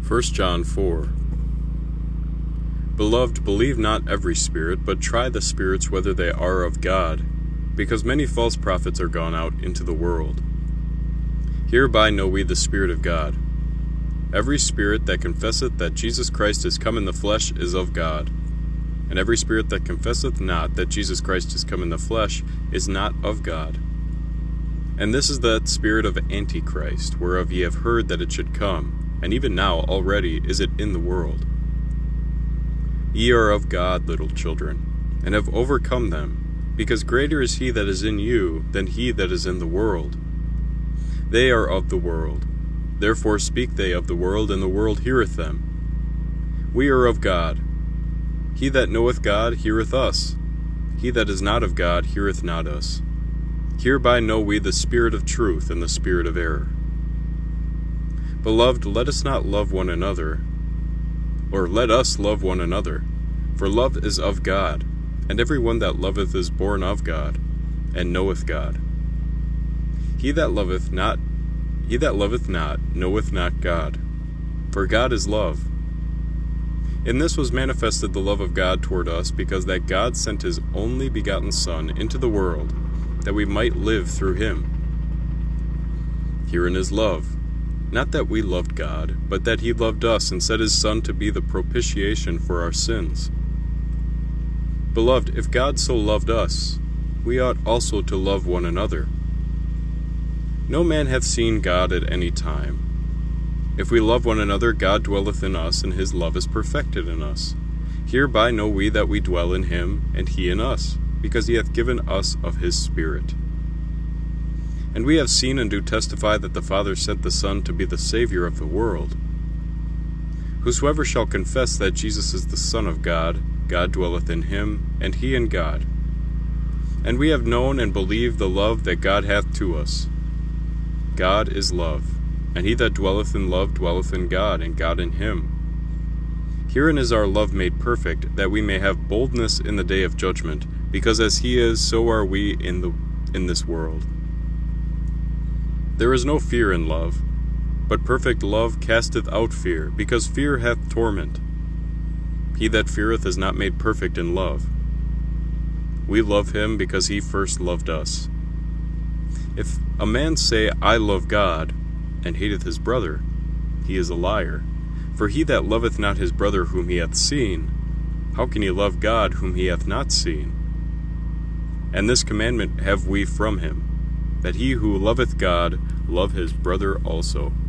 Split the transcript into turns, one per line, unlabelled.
1 John 4. Beloved, believe not every spirit, but try the spirits whether they are of God, because many false prophets are gone out into the world. Hereby know we the Spirit of God. Every spirit that confesseth that Jesus Christ is come in the flesh is of God, and every spirit that confesseth not that Jesus Christ is come in the flesh is not of God. And this is that spirit of Antichrist, whereof ye have heard that it should come, and even now already is it in the world. Ye are of God, little children, and have overcome them, because greater is he that is in you than he that is in the world. They are of the world, therefore speak they of the world, and the world heareth them. We are of God. He that knoweth God heareth us. He that is not of God heareth not us. Hereby know we the spirit of truth and the spirit of error. Beloved, let us not love one another, or let us love one another, for love is of God, and every one that loveth is born of God, and knoweth God. He that loveth not knoweth not God, for God is love. In this was manifested the love of God toward us, because that God sent his only begotten Son into the world, that we might live through him. Herein is love, not that we loved God, but that he loved us and sent his Son to be the propitiation for our sins. Beloved, if God so loved us, we ought also to love one another. No man hath seen God at any time. If we love one another, God dwelleth in us, and his love is perfected in us. Hereby know we that we dwell in him, and he in us, because he hath given us of his Spirit. And we have seen and do testify that the Father sent the Son to be the Savior of the world. Whosoever shall confess that Jesus is the Son of God, God dwelleth in him, and he in God. And we have known and believed the love that God hath to us. God is love, and he that dwelleth in love dwelleth in God, and God in him. Herein is our love made perfect, that we may have boldness in the day of judgment, because as he is, so are we in this world. There is no fear in love, but perfect love casteth out fear, because fear hath torment. He that feareth is not made perfect in love. We love him because he first loved us. If a man say, I love God, and hateth his brother, he is a liar. For he that loveth not his brother whom he hath seen, how can he love God whom he hath not seen? And this commandment have we from him, that he who loveth God love his brother also.